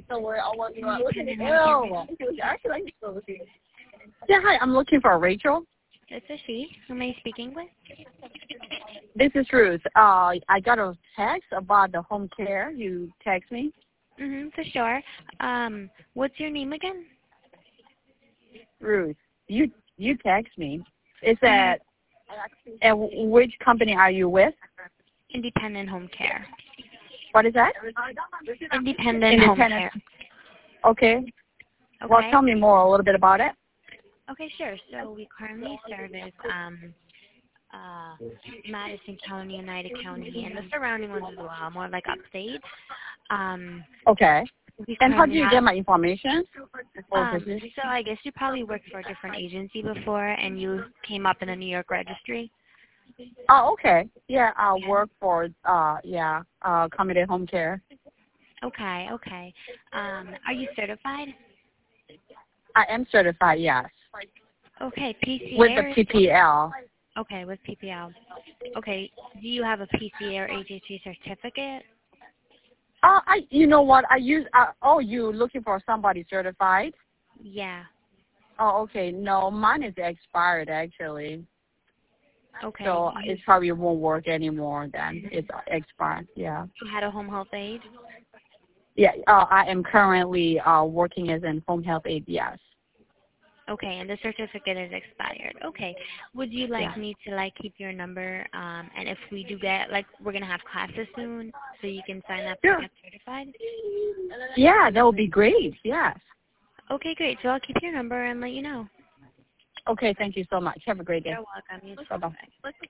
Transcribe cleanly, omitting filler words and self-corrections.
Independent home care. Yeah, hi. I'm looking for Rachel. This is she. Who am I speaking with? This is Ruth. I got a text about the home care. You text me. For sure. What's your name again? Ruth. You text me. Is that and which company are you with? Independent home care. What is that? Independent home care. Okay. Well, tell me more a little bit about it. Okay, sure. So we currently service Madison County, Oneida County, and the surrounding ones as well, more like upstate. Okay. And how did you get my information? So I guess you probably worked for a different agency before, and you came up in the New York registry. Oh, okay. Yeah, I work for Community Home Care. Okay. Are you certified? I am certified, yes. Okay, PCA. With the PPL. Okay, with PPL. Okay, do you have a PCA or HHC certificate? You know what? You looking for somebody certified? Yeah. Oh, okay. No, mine is expired actually. Okay. So it probably won't work anymore then. It's expired, yeah. You had a home health aide? Yeah, I am currently working as a home health aide, yes. Okay, and the certificate is expired. Okay. Would you like me to keep your number? And if we do get we're gonna have classes soon, so you can sign up to get certified. Yeah, that would be great. Yes. Okay, great. So I'll keep your number and let you know. Okay, thank you so much. Have a great day. You're welcome. Bye-bye.